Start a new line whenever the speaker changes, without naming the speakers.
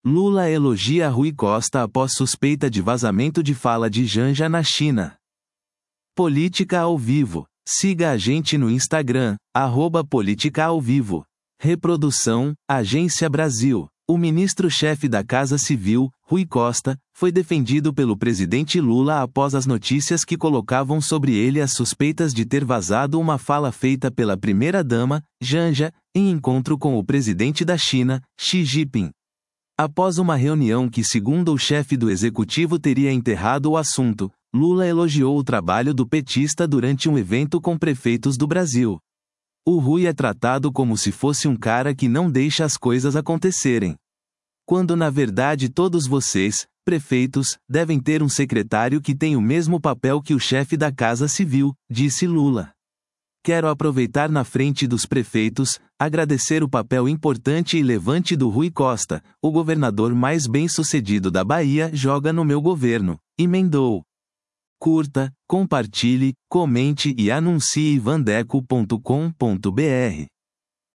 Lula elogia Rui Costa após suspeita de vazamento de fala de Janja na China. Política ao vivo. Siga a gente no Instagram, @política-ao-vivo. Reprodução, Agência Brasil. O ministro-chefe da Casa Civil, Rui Costa, foi defendido pelo presidente Lula após as notícias que colocavam sobre ele as suspeitas de ter vazado uma fala feita pela primeira-dama, Janja, em encontro com o presidente da China, Xi Jinping. Após uma reunião que, segundo o chefe do executivo, teria enterrado o assunto, Lula elogiou o trabalho do petista durante um evento com prefeitos do Brasil. O Rui é tratado como se fosse um cara que não deixa as coisas acontecerem. Quando na verdade todos vocês, prefeitos, devem ter um secretário que tem o mesmo papel que o chefe da Casa Civil, disse Lula. Quero aproveitar na frente dos prefeitos, agradecer o papel importante e levante do Rui Costa, o governador mais bem-sucedido da Bahia joga no meu governo, emendou. Curta, compartilhe, comente e anuncie vandeco.com.br.